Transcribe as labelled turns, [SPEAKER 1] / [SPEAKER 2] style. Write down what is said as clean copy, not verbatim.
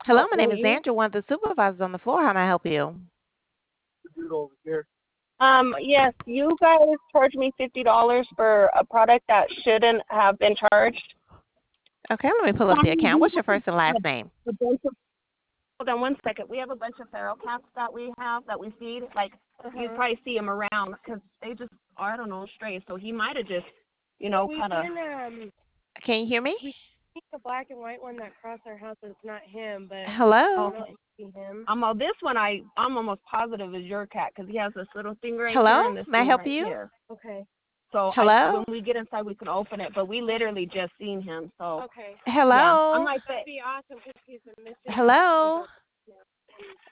[SPEAKER 1] Hello, my
[SPEAKER 2] Will
[SPEAKER 1] name is
[SPEAKER 2] you?
[SPEAKER 1] Sandra, one of the supervisors on the floor. How may I help you?
[SPEAKER 2] Yes, you guys charged me $50 for a product that shouldn't have been charged.
[SPEAKER 1] Okay, let me pull up the account. What's your first and last name?
[SPEAKER 2] A bunch of, hold on one second. We have a bunch of feral cats that we feed. Like you probably see them around because they just are, I don't know, stray. So he might have just,
[SPEAKER 3] We
[SPEAKER 2] kind of.
[SPEAKER 3] can
[SPEAKER 1] Can you hear me?
[SPEAKER 3] we think the black and white one that crossed our house is not him, but I
[SPEAKER 1] Hello?
[SPEAKER 3] don't know if it's him.
[SPEAKER 2] This one I'm almost positive is your cat because he has this little thing right here
[SPEAKER 1] Hello?
[SPEAKER 2] and this
[SPEAKER 1] May I
[SPEAKER 2] thing
[SPEAKER 1] help
[SPEAKER 2] right
[SPEAKER 1] you?
[SPEAKER 2] here.
[SPEAKER 3] Okay.
[SPEAKER 2] So when
[SPEAKER 1] Hello?
[SPEAKER 2] we get inside, we can open it. But we literally just seen him. So
[SPEAKER 3] Okay.
[SPEAKER 2] yeah, I
[SPEAKER 1] Hello?
[SPEAKER 2] might say.
[SPEAKER 3] That'd be awesome because he's been missing.
[SPEAKER 1] Hello?